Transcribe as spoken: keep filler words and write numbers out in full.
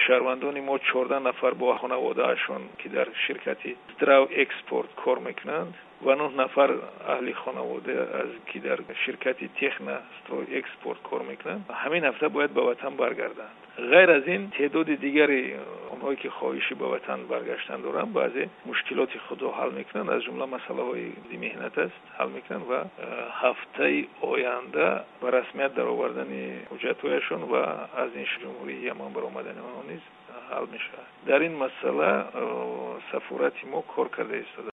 شهروندان ما چهارده نفر با خانواده‌شان که در شرکت استراو اکسپورت کار میکنند و نه نفر اهل خانواده از که در شرکت تخنا استراو اکسپورت کار میکنند همین هفته باید به وطن برگردند. غیر از این تعداد دیگری اونهایی که خواهش به وطن برگشتن دارن بعضی مشکلات خود را حل میکنن، از جمله مسئله های مهنت است حل میکنن و هفته آینده به رسمیت در آوردن حجت‌هایشان و از این جمهوری یمن برآمدن آنها نیز حل میشه. در این مسئله سفارت ما کار کرده است.